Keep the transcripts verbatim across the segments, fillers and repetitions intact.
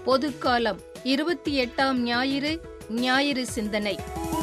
பொதுக்காலம் இருபத்தி எட்டாம் ஞாயிறு ஞாயிறு சிந்தனை.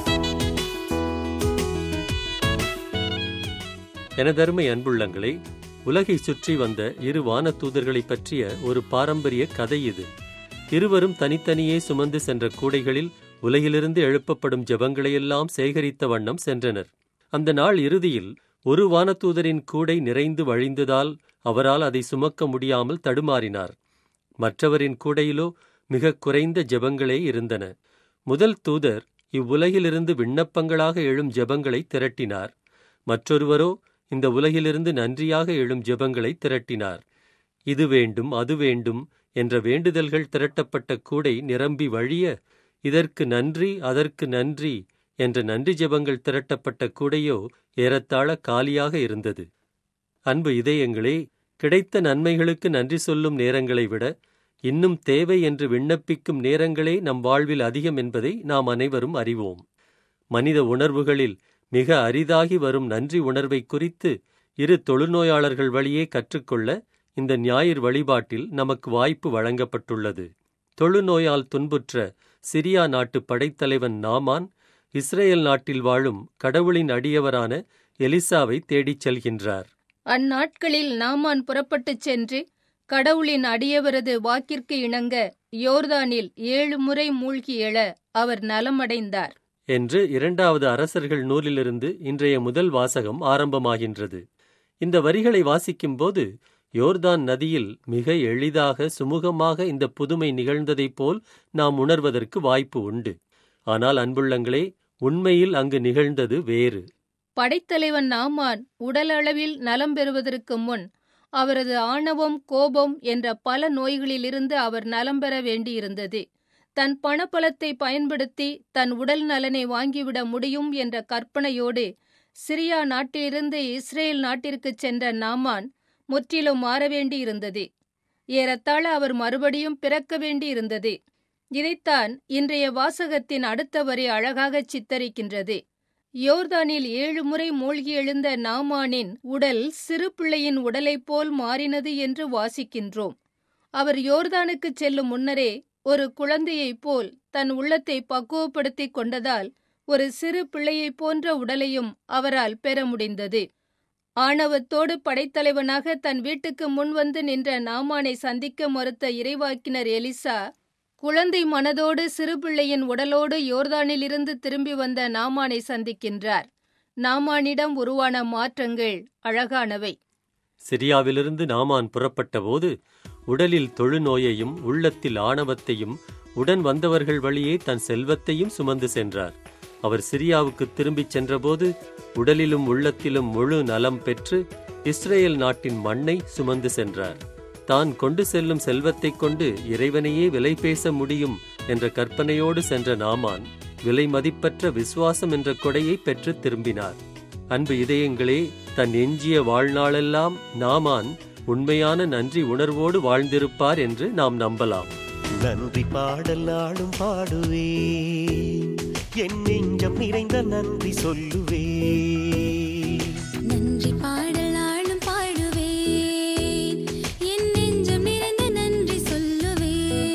எனதருமை அன்புள்ளங்களே, உலகை சுற்றி வந்த இரு வானதூதர்களை பற்றிய ஒரு பாரம்பரிய கதை இது. இருவரும் தனித்தனியே சுமந்து சென்ற கூடைகளில் உலகிலிருந்து எழுப்பப்படும் ஜெபங்களையெல்லாம் சேகரித்த வண்ணம் சென்றனர். அந்த நாள் இறுதியில் ஒரு வானதூதரின் கூடை நிறைந்து வழிந்ததால் அவரால் அதை சுமக்க முடியாமல் தடுமாறினார். மற்றவரின் கூடையிலோ மிக குறைந்த ஜெபங்களே இருந்தன. முதல் தூதர் இவ்வுலகிலிருந்து விண்ணப்பங்களாக எழும் ஜெபங்களை திரட்டினார். மற்றொருவரோ இந்த உலகிலிருந்து நன்றியாக எழும் ஜெபங்களை திரட்டினார். இது வேண்டும், அது வேண்டும் என்ற வேண்டுதல்கள் திரட்டப்பட்ட கூடை நிரம்பி வழிய, இதற்கு நன்றி, அதற்கு நன்றி என்ற நன்றி ஜெபங்கள் திரட்டப்பட்ட கூடையோ ஏறத்தாழ காலியாக இருந்தது. அன்பு இதயங்களே, கிடைத்த நன்மைகளுக்கு நன்றி சொல்லும் நேரங்களை விட இன்னும் தேவை என்று விண்ணப்பிக்கும் நேரங்களே நம் வாழ்வில் அதிகம் என்பதை நாம் அனைவரும் அறிவோம். மனித உணர்வுகளில் மிக அரிதாகி வரும் நன்றி உணர்வை குறித்து இரு தொழுநோயாளர்கள் வழியே கற்றுக்கொள்ள இந்த ஞாயிறு வழிபாட்டில் நமக்கு வாய்ப்பு வழங்கப்பட்டுள்ளது. தொழுநோயால் துன்புற்ற சிரியா நாட்டு படைத்தலைவன் நாமான் இஸ்ரேல் நாட்டில் வாழும் கடவுளின் அடியவரான எலிசாவை தேடிச் செல்கின்றார். அந்நாட்களில் நாமான் புறப்பட்டுச் சென்று கடவுளின் அடியவரது வாக்கிற்கு இணங்க யோர்தானில் ஏழு முறை மூழ்கி எழ அவர் நலமடைந்தார் என்று இரண்டாவது அரசர்கள் நூலிலிருந்து இன்றைய முதல் வாசகம் ஆரம்பமாகின்றது. இந்த வரிகளை வாசிக்கும்போது யோர்தான் நதியில் மிக எளிதாக சுமூகமாக இந்த புதுமை நிகழ்ந்ததைப் போல் நாம் உணர்வதற்கு வாய்ப்பு உண்டு. ஆனால் அன்புள்ளங்களே, உண்மையில் அங்கு நிகழ்ந்தது வேறு. படைத்தலைவன் நாமான் உடலளவில் நலம் பெறுவதற்கு முன் அவரது ஆணவம், கோபம் என்ற பல நோய்களிலிருந்து அவர் நலம் பெற வேண்டியிருந்தது. தன் பணபலத்தை பயன்படுத்தி தன் உடல் நலனை வாங்கிவிட முடியும் என்ற கற்பனையோடு சிரியா நாட்டிலிருந்து இஸ்ரேல் நாட்டிற்கு சென்ற நாமான் முற்றிலும் மாற வேண்டியிருந்தது. ஏறத்தாழ அவர் மறுபடியும் பிறக்க வேண்டியிருந்தது. இதைத்தான் இன்றைய வாசகத்தின் அடுத்த வரி அழகாக சித்தரிக்கின்றது. யோர்தானில் ஏழு முறை மூழ்கி எழுந்த நாமானின் உடல் சிறு பிள்ளையின் உடலைப் போல் மாறினது என்று வாசிக்கின்றோம். அவர் யோர்தானுக்குச் செல்லும் முன்னரே ஒரு குழந்தையைப் போல் தன் உள்ளத்தை பக்குவப்படுத்திக் கொண்டதால் ஒரு சிறு பிள்ளையைப் போன்ற உடலையும் அவரால் பெற முடிந்தது. ஆணவத்தோடு படைத்தலைவனாக தன் வீட்டுக்கு முன்வந்து நின்ற நாமானை சந்திக்க மறுத்த இறைவாக்கினர் எலிசா குழந்தை மனதோடு சிறுபிள்ளையின் உடலோடு யோர்தானிலிருந்து திரும்பி வந்த நாமானை சந்திக்கின்றார். நாமானிடம் உருவான மாற்றங்கள் அழகானவை. சிரியாவிலிருந்து நாமான் புறப்பட்டபோது உடலில் தொழுநோயையும் உள்ளத்தில் ஆணவத்தையும் உடன் வந்தவர்கள் வழியே தன் செல்வத்தையும் சுமந்து சென்றார். அவர் சிரியாவுக்கு திரும்பிச் சென்றபோது உடலிலும் உள்ளத்திலும் முழு நலம் பெற்று இஸ்ரேல் நாட்டின் மண்ணை சுமந்து சென்றார். தான் கொண்டு செல்லும் செல்வத்தைக் கொண்டு இறைவனையே விலை பேச முடியும் என்ற கற்பனையோடு சென்ற நாமான் விலை மதிப்பற்ற விசுவாசம் என்ற கொடையை பெற்று திரும்பினார். அன்பு இதயங்களே, தன் எஞ்சிய வாழ்நாளெல்லாம் நாமான் உண்மையான நன்றி உணர்வோடு வாழ்ந்திருப்பார் என்று நாம் நம்பலாம். நன்றி பாடலாடும் பாடுவே, என் நெஞ்சம் நிறைந்த நன்றி சொல்லுவே. நன்றி பாடலாடும் பாடுவே, என் நெஞ்சம் நிறைந்த நன்றி சொல்லுவே.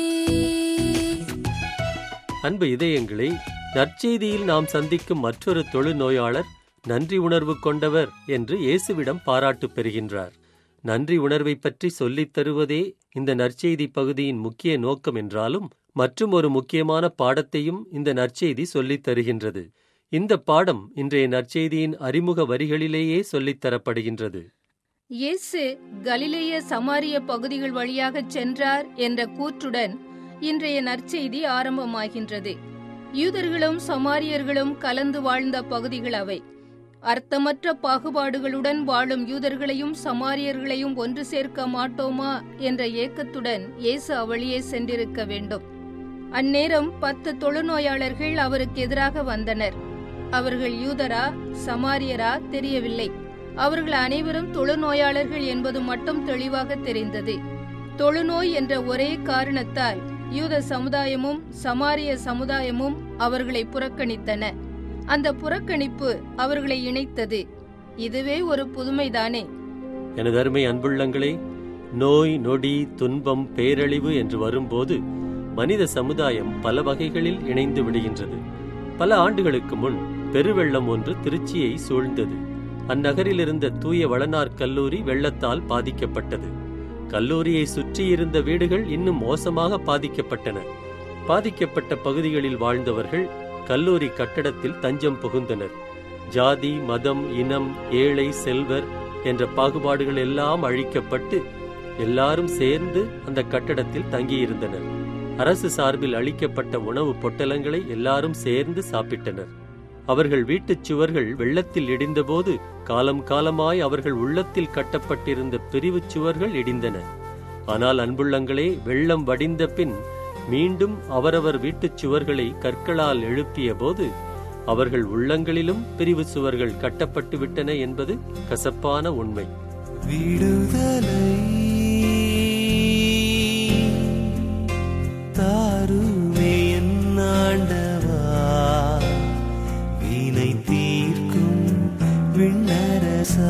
அன்பு இதயங்களே, நற்செய்தியில் நாம் சந்திக்கும் மற்றொரு தொழுநோயாளர் நன்றி உணர்வு கொண்டவர் என்று இயேசுவிடம் பாராட்டு பெறுகின்றார். நன்றி உணர்வை பற்றி சொல்லித் தருவதே இந்த நற்செய்தி பகுதியின் முக்கிய நோக்கம் என்றாலும் மற்றும் ஒரு முக்கியமான பாடத்தையும் இந்த நற்செய்தி சொல்லித் தருகின்றது. இந்த பாடம் இன்றைய நற்செய்தியின் அறிமுக வரிகளிலேயே சொல்லித் தரப்படுகின்றது. இயேசு கலிலேய சமாரிய பகுதிகள் வழியாக சென்றார் என்ற கூற்றுடன் இன்றைய நற்செய்தி ஆரம்பமாகின்றது. யூதர்களும் சமாரியர்களும் கலந்து வாழ்ந்த பகுதிகள் அவை. அர்த்தமற்ற பாகுபாடுகளுடன் வாழும் யூதர்களையும் சமாரியர்களையும் ஒன்று சேர்க்க மாட்டோமா என்ற ஏக்கத்துடன் இயேசு அவளியே சென்றிருக்க வேண்டும். அந்நேரம் பத்து தொழுநோயாளர்கள் அவருக்கு எதிராக வந்தனர். அவர்கள் யூதரா சமாரியரா தெரியவில்லை. அவர்கள் அனைவரும் தொழுநோயாளர்கள் என்பது மட்டும் தெளிவாக தெரிந்தது. தொழுநோய் என்ற ஒரே காரணத்தால் யூத சமுதாயமும் சமாரிய சமுதாயமும் அவர்களை புறக்கணித்தன. அந்த புறக்கணிப்பு அவர்களை இணைத்தது. இதுவே ஒரு புதுமைதானே. எனது அருமை அன்புள்ளங்களே, நோய் நொடி துன்பம் பேரழிவு என்று வரும்போது மனித சமுதாயம் பல வகைகளில் இணைந்து விடுகின்றது. பல ஆண்டுகளுக்கு முன் பெருவெள்ளம் ஒன்று திருச்சியை சூழ்ந்தது. அந்நகரில் இருந்த தூய வளனார் கல்லூரி வெள்ளத்தால் பாதிக்கப்பட்டது. கல்லூரியை சுற்றியிருந்த வீடுகள் இன்னும் மோசமாக பாதிக்கப்பட்டன. பாதிக்கப்பட்ட பகுதிகளில் வாழ்ந்தவர்கள் கல்லூரி கட்டடத்தில் தஞ்சம் புகுந்தனர். ஜாதி, மதம், இனம், ஏழை, செல்வர் என்ற பாகுபாடுகள் எல்லாம் அழிக்கப்பட்டு எல்லாரும் சேர்ந்து அந்த கட்டடத்தில் தங்கியிருந்தனர். அரசு சார்பில் அளிக்கப்பட்ட உணவு பொட்டலங்களை எல்லாரும் சேர்ந்து சாப்பிட்டனர். அவர்கள் வீட்டுச் சுவர்கள் வெள்ளத்தில் இடிந்தபோது காலம் காலமாய் அவர்கள் உள்ளத்தில் கட்டப்பட்டிருந்த பிரிவுச் சுவர்கள் இடிந்தன. ஆனால் அன்புள்ளங்களே, வெள்ளம் வடிந்த பின் மீண்டும் அவரவர் வீட்டுச் சுவர்களை கற்களால் எழுப்பிய போது அவர்கள் உள்ளங்களிலும் பிரிவு சுவர்கள் கட்டப்பட்டு விட்டன என்பது கசப்பான உண்மை. விடுதலை தாருமே என் ஆண்டவா, வினை தீர்க்கும் விண்ணரசா.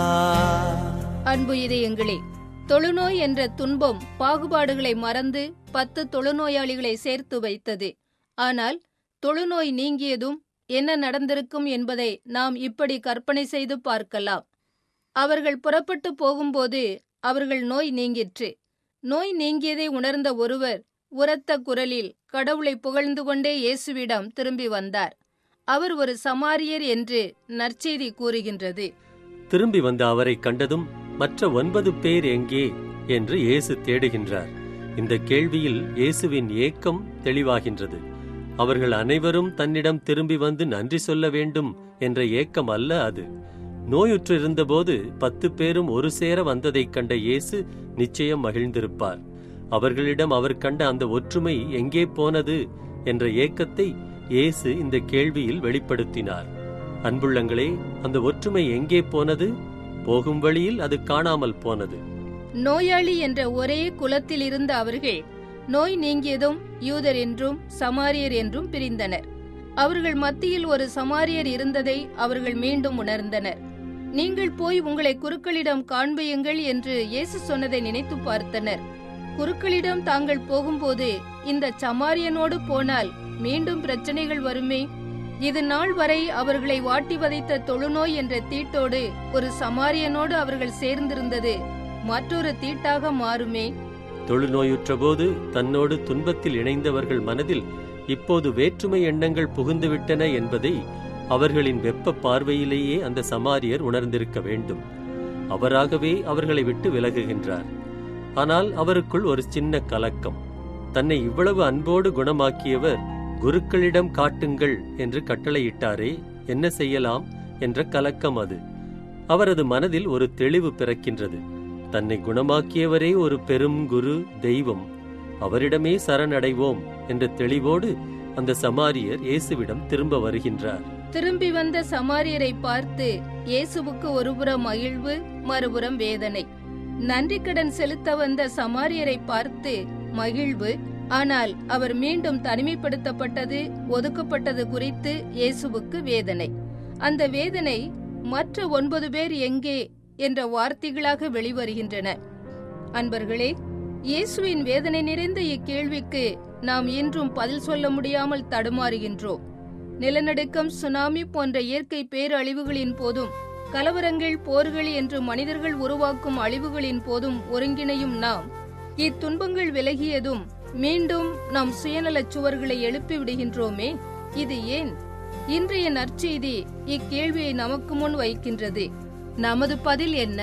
அன்பு இதயங்களே, தொழுநோய் என்ற துன்பம் பாகுபாடுகளை மறந்து பத்து தொழுநோயாளிகளை சேர்த்து வைத்தது. ஆனால் தொழுநோய் நீங்கியதும் என்ன நடந்திருக்கும் என்பதை நாம் இப்படி கற்பனை செய்து பார்க்கலாம். அவர்கள் புறப்பட்டு போகும்போது அவர்கள் நோய் நீங்கிற்று. நோய் நீங்கியதை உணர்ந்த ஒருவர் உரத்த குரலில் கடவுளை புகழ்ந்து கொண்டே இயேசுவிடம் திரும்பி வந்தார். அவர் ஒரு சமாரியர் என்று நற்செய்தி கூறுகின்றது. திரும்பி வந்த அவரை கண்டதும் மற்ற ஒன்பது பேர் எங்கே என்று இயேசு தேடுகின்றார். இந்த கேள்வியில் இயேசுவின் ஏக்கம் தெளிவாகின்றது. அவர்கள் அனைவரும் தன்னிடம் திரும்பி வந்து நன்றி சொல்ல வேண்டும் என்ற ஏக்கம் அல்ல அது. நோயுற்றிருந்தபோது பத்து பேரும் ஒரு சேர வந்ததைக் கண்ட இயேசு நிச்சயம் மகிழ்ந்திருப்பார். அவர்களிடம் அவர் கண்ட அந்த ஒற்றுமை எங்கே போனது என்ற ஏக்கத்தை இயேசு இந்த கேள்வியில் வெளிப்படுத்தினார். அன்புள்ளங்களே, அந்த ஒற்றுமை எங்கே போனது? போகும் வழியில் அது காணாமல் போனது. நோயாளி என்ற ஒரே குலத்தில் இருந்த அவர்கள் நோய் நீங்கியதும் யூதர் என்றும் சமாரியர் என்றும் பிரிந்தனர். அவர்கள் மத்தியில் ஒரு சமாரியர் இருந்ததை அவர்கள் மீண்டும் உணர்ந்தனர். நீங்கள் போய் உங்களை குருக்களிடம் காண்பியுங்கள் என்று இயேசு சொன்னதை நினைத்து பார்த்தனர். குருக்களிடம் தாங்கள் போகும்போது இந்த சமாரியனோடு போனால் மீண்டும் பிரச்சனைகள் வருமே. இது நாள் வரை அவர்களை வாட்டி வதைத்த தொழுநோய் என்ற தீட்டோடு ஒரு சமாரியனோடு அவர்கள் சேர்ந்திருந்தது மற்றொரு தீட்டாக மாறுமே. தொழுநோயுற்ற போது தன்னோடு துன்பத்தில் இணைந்தவர்கள் மனதில் இப்போது வேற்றுமை எண்ணங்கள் புகுந்துவிட்டன என்பதை அவர்களின் வெப்ப பார்வையிலேயே அந்த சமாரியர் உணர்ந்திருக்க வேண்டும். அவராகவே அவர்களை விட்டு விலகுகின்றார். ஆனால் அவருக்குள் ஒரு சின்ன கலக்கம். தன்னை இவ்வளவு அன்போடு குணமாக்கியவர் குருக்களிடம் காட்டுங்கள் என்று கட்டளையிட்டாரே, என்ன செய்யலாம் என்ற கலக்கம் அது. அவரது மனதில் ஒரு தெளிவு பிறக்கின்றது. தன்னை குணமாக்கியவரே ஒரு பெரும் குரு, தெய்வம், அவரிடமே சரணடைவோம் என்ற தெளிவோடு அந்த சமாரியர் இயேசுவிடம் திரும்ப வருகின்றார். திரும்பி வந்த சமாரியரை பார்த்து இயேசுவுக்கு ஒருபுறம் மகிழ்வு, மறுபுறம் வேதனை. நன்றி கடன் செலுத்த வந்த சமாரியரை பார்த்து மகிழ்வு, ஆனால் அவர் மீண்டும் தனிமைப்படுத்தப்பட்டது, ஒதுக்கப்பட்டது குறித்து இயேசுவுக்கு வேதனை. அந்த வேதனை மற்ற ஒன்பது பேர் எங்கே என்ற வார்த்தைகளாக வெளிவருகின்றன. அன்பர்களே, இயேசுவின் வேதனை நிறைந்த இக்கேள்விக்கு நாம் இன்றும் பதில் சொல்ல முடியாமல் தடுமாறுகின்றோம். நிலநடுக்கம், சுனாமி போன்ற இயற்கை பேரழிவுகளின் போதும், கலவரங்கள், போர்கள் என்று மனிதர்கள் உருவாக்கும் அழிவுகளின் போதும் ஒருங்கிணையும் நாம் இத்துன்பங்கள் விலகியதும் மீண்டும் நம் சுயநலச் சுவர்களை எழுப்பி விடுகின்றோமே. இது ஏன்? இன்றைய நற்செய்தி இக்கேள்வியை நமக்கு முன் வைக்கின்றது. நமது பதில் என்ன?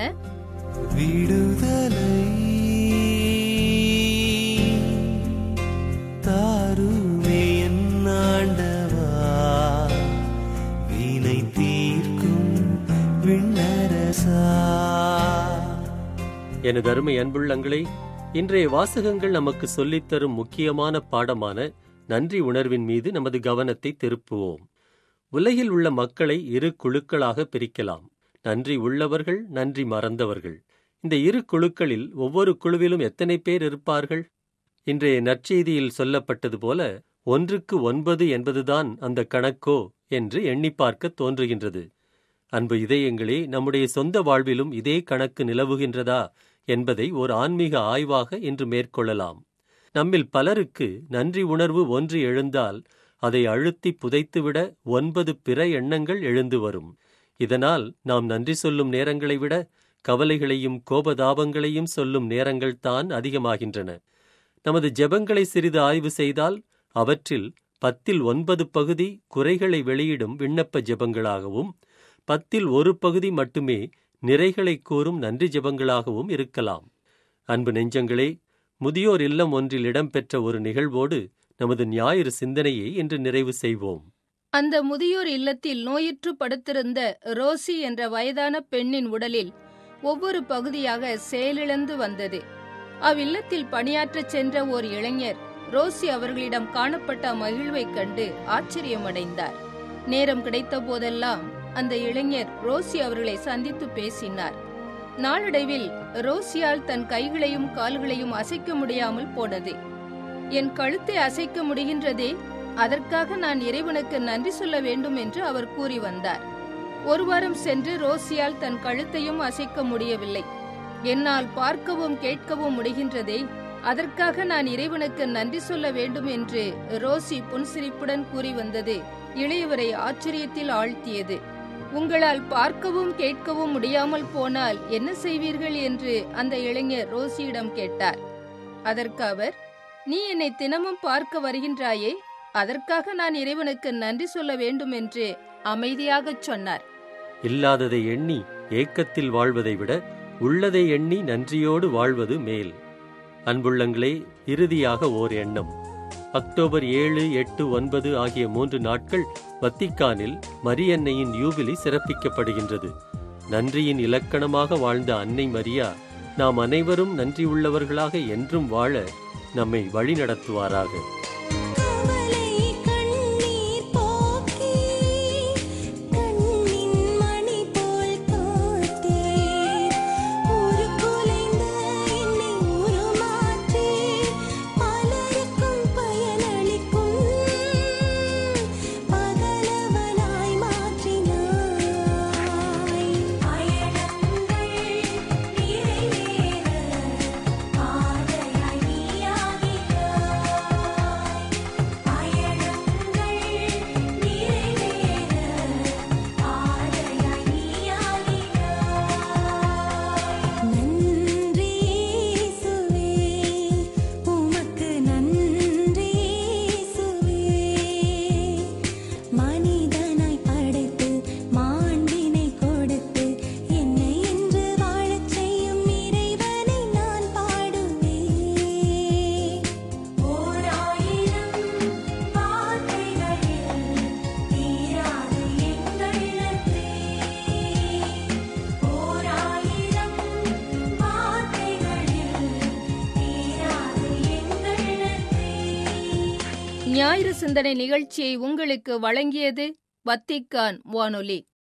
விடுதலை தாருமே என் ஆண்டவா, வினை தீர்க்கும் விண்ணரசா. எனது அருமை அன்புள்ளங்களே, இன்றைய வாசகங்கள் நமக்கு சொல்லித்தரும் முக்கியமான பாடமான நன்றி உணர்வின் மீது நமது கவனத்தை திருப்புவோம். உலகில் உள்ள மக்களை இரு குழுக்களாக பிரிக்கலாம். நன்றி உள்ளவர்கள், நன்றி மறந்தவர்கள். இந்த இரு குழுக்களில் ஒவ்வொரு குழுவிலும் எத்தனை பேர் இருப்பார்கள்? இன்றைய நற்செய்தியில் சொல்லப்பட்டது போல ஒன்றுக்கு ஒன்பது என்பதுதான் அந்த கணக்கோ என்று எண்ணி பார்க்க தோன்றுகின்றது. அன்பு இதயங்களே, நம்முடைய சொந்த வாழ்விலும் இதே கணக்கு நிலவுகின்றதா என்பதை ஒரு ஆன்மீக ஆய்வாக இன்று மேற்கொள்ளலாம். நம்மில் பலருக்கு நன்றி உணர்வு ஒன்று எழுந்தால் அதை அழுத்தி புதைத்துவிட ஒன்பது பிற எண்ணங்கள் எழுந்து வரும். இதனால் நாம் நன்றி சொல்லும் நேரங்களை விட கவலைகளையும் கோபதாபங்களையும் சொல்லும் நேரங்கள்தான் அதிகமாகின்றன. நமது ஜெபங்களை சிறிது ஆய்வு செய்தால் அவற்றில் பத்தில் ஒன்பது பகுதி குறைகளை வெளியிடும் விண்ணப்ப ஜெபங்களாகவும் பத்தில் ஒரு பகுதி மட்டுமே நிறைகளை கூறும் நன்றி ஜெபங்களாகவும் இருக்கலாம். அன்பு நெஞ்சங்களே, முதியோர் இல்லம் ஒன்றில் இடம்பெற்ற ஒரு நிகழ்வோடு நமது ஞாயிறு சிந்தனையை இன்று நிறைவு செய்வோம். அந்த முதியோர் இல்லத்தில் நோயுற்று படுத்திருந்த ரோசி என்ற வயதான பெண்ணின் உடலில் ஒவ்வொரு பகுதியாக செயலிழந்து வந்தது. அவ்வில்லத்தில் பணியாற்றச் சென்ற ஓர் இளைஞர் ரோசி அவர்களிடம் காணப்பட்ட மகிழ்வைக் கண்டு ஆச்சரியமடைந்தார். நேரம் கிடைத்த போதெல்லாம் அந்த இளைஞர் ரோசி அவர்களை சந்தித்து பேசினார். நாளடைவில் ரோசியால் தன் கைகளையும் கால்களையும் அசைக்க முடியாமல் போனது. என் கழுத்தை அசைக்க முடிகின்றதே, அதற்காக நான் இறைவனுக்கு நன்றி சொல்ல வேண்டும் என்று அவர் கூறி வந்தார். ஒரு வாரம் சென்று ரோசியால் தன் கழுத்தையும் அசைக்க முடியவில்லை. என்னால் பார்க்கவும் கேட்கவும் முடிகின்றதே, அதற்காக நான் இறைவனுக்கு நன்றி சொல்ல வேண்டும் என்று ரோசி புன்சிரிப்புடன் கூறி வந்தது இளையவரை ஆச்சரியத்தில் ஆழ்த்தியது. உங்களால் பார்க்கவும் கேட்கவும் முடியாமல் போனால் என்ன செய்வீர்கள் என்று அந்த இளைஞர் ரோசியிடம் கேட்டார். அதற்கு அவர், நீ என்னை தினமும் பார்க்க வருகின்றாயே, அதற்காக நான் இறைவனுக்கு நன்றி சொல்ல வேண்டும் என்று அமைதியாகச் சொன்னார். இல்லாததை எண்ணி ஏக்கத்தில் வாழ்வதை விட உள்ளதை எண்ணி நன்றியோடு வாழ்வது மேல். அன்புள்ளங்களே, இறுதியாக ஓர் எண்ணம். அக்டோபர் ஏழு எட்டு ஒன்பது ஆகிய மூன்று நாட்கள் வத்திக்கானில் மரியன்னையின் யூபிலி சிறப்பிக்கப்படுகின்றது. நன்றியின் இலக்கணமாக வாழ்ந்த அன்னை மரியா நாம் அனைவரும் நன்றியுள்ளவர்களாக என்றும் வாழ நம்மை வழிநடத்துவாராக. ஞாயிறு சிந்தனை நிகழ்ச்சியை உங்களுக்கு வழங்கியது வத்திக்கான் வானொலி.